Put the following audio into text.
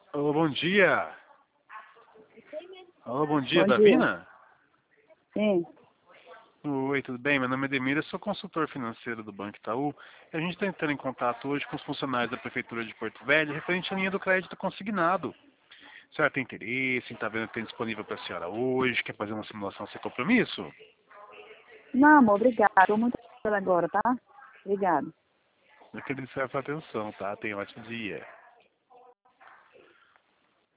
Alô, bom dia. Alô, bom dia, Bom dia. Davina? Sim. Oi, tudo bem? Meu nome é Demir, eu sou consultor financeiro do Banco Itaú e a gente está entrando em contato hoje com os funcionários da Prefeitura de Porto Velho referente à linha do crédito consignado. A senhora tem interesse em estar vendo o que tem disponível para a senhora hoje? Quer fazer uma simulação sem compromisso? Não, amor, obrigada. Estou muito ocupada agora, tá? Obrigada. Eu queria a sua atenção, tá? Tenha um ótimo dia.